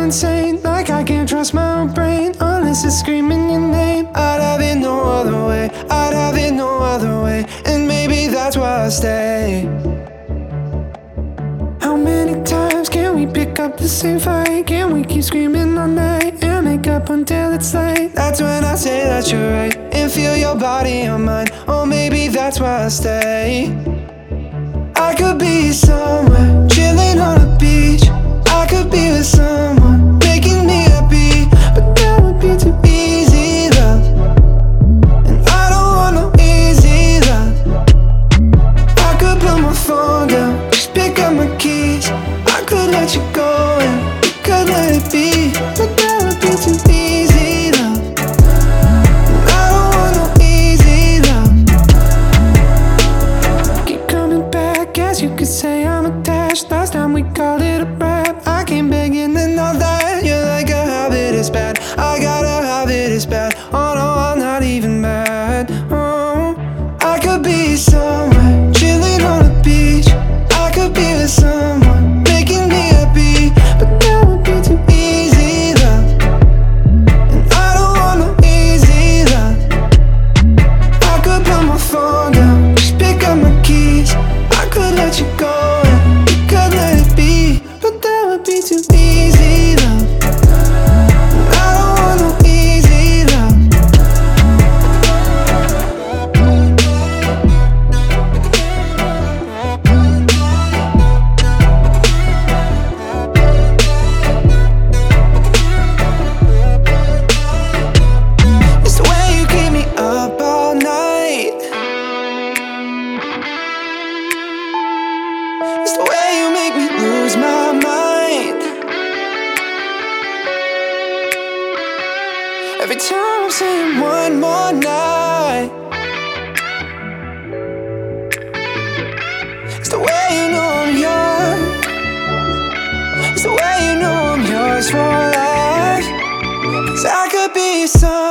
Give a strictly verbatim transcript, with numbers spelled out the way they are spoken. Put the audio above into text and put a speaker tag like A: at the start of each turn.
A: insane, like I can't trust my own brain unless it's screaming your name. I'd have it no other way, I'd have it no other way, and maybe that's why I stay. How many times can we pick up the same fight? Can we keep screaming all night and make up until it's late? That's when I say that you're right and feel your body on mine. Or maybe that's why I stay. I could be somewhere, chilling on a beach. I could be with someone, making me happy, but that would be too easy, love. And I don't want no easy love. I could put my phone down, just pick up my keys. I could let you go and you could let it be, but that would be too easy, love. And I don't want no easy love. Keep coming back, guess you could say I'm attached. Last time we called it a rap, I came begging and all that. You're like a habit, it's bad. I got a habit, it's bad. Oh no, I'm not even mad. Oh, I could be somewhere, chilling on a beach. I could be with someone, making me happy, but that would be too easy, love. And I don't want no easy love. I could put my phone down, just pick up my keys. I could let you go and you could let it be, but that would be too easy, love. And I don't want no easy love. It's the way you keep me up all night. It's the way you make me lose my mind. Every time I'm saying one more night. It's the way you know I'm yours. It's the way you know I'm yours for life. 'Cause I could be some